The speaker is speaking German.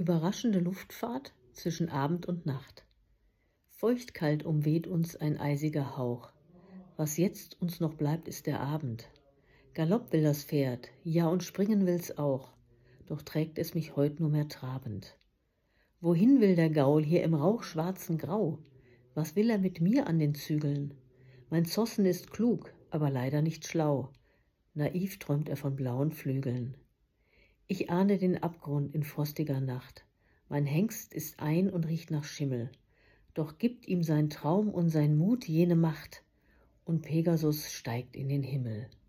Überraschende Luftfahrt zwischen Abend und Nacht. Feuchtkalt umweht uns ein eisiger Hauch. Was jetzt uns noch bleibt, ist der Abend. Galopp will das Pferd, ja und springen will's auch, doch trägt es mich heut nur mehr trabend. Wohin will der Gaul hier im rauchschwarzen Grau? Was will er mit mir an den Zügeln? Mein Zossen ist klug, aber leider nicht schlau. Naiv träumt er von blauen Flügeln. Ich ahne den Abgrund in frostiger Nacht. Mein Hengst ist ein und riecht nach Schimmel. Doch gibt ihm sein Traum und sein Mut jene Macht, und Pegasus steigt in den Himmel.